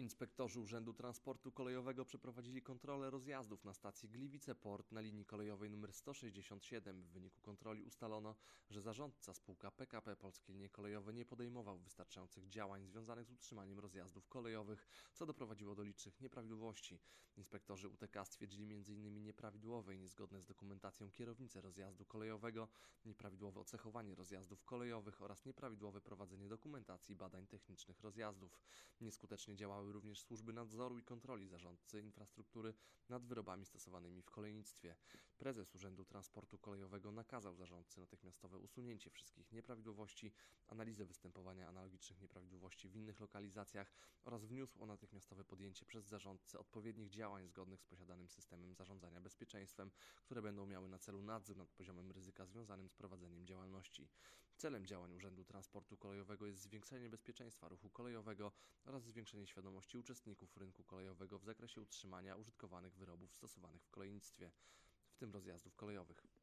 Inspektorzy Urzędu Transportu Kolejowego przeprowadzili kontrolę rozjazdów na stacji Gliwice-Port na linii kolejowej nr 167. W wyniku kontroli ustalono, że zarządca spółka PKP Polskie Linie Kolejowe nie podejmował wystarczających działań związanych z utrzymaniem rozjazdów kolejowych, co doprowadziło do licznych nieprawidłowości. Inspektorzy UTK stwierdzili m.in. nieprawidłowe i niezgodne z dokumentacją kierownice rozjazdu kolejowego, nieprawidłowe ocechowanie rozjazdów kolejowych oraz nieprawidłowe prowadzenie dokumentacji badań technicznych rozjazdów. Nieskutecznie działały również służby nadzoru i kontroli zarządcy infrastruktury nad wyrobami stosowanymi w kolejnictwie. Prezes Urzędu Transportu Kolejowego nakazał zarządcy natychmiastowe usunięcie wszystkich nieprawidłowości, analizę występowania analogicznych nieprawidłowości w innych lokalizacjach oraz wniósł o natychmiastowe podjęcie przez zarządcę odpowiednich działań zgodnych z posiadanym systemem zarządzania bezpieczeństwem, które będą miały na celu nadzór nad poziomem ryzyka związanym z prowadzeniem działalności. Celem działań Urzędu Transportu Kolejowego jest zwiększenie bezpieczeństwa ruchu kolejowego oraz zwiększenie świadomości uczestników rynku kolejowego w zakresie utrzymania użytkowanych wyrobów stosowanych w kolejnictwie, w tym rozjazdów kolejowych.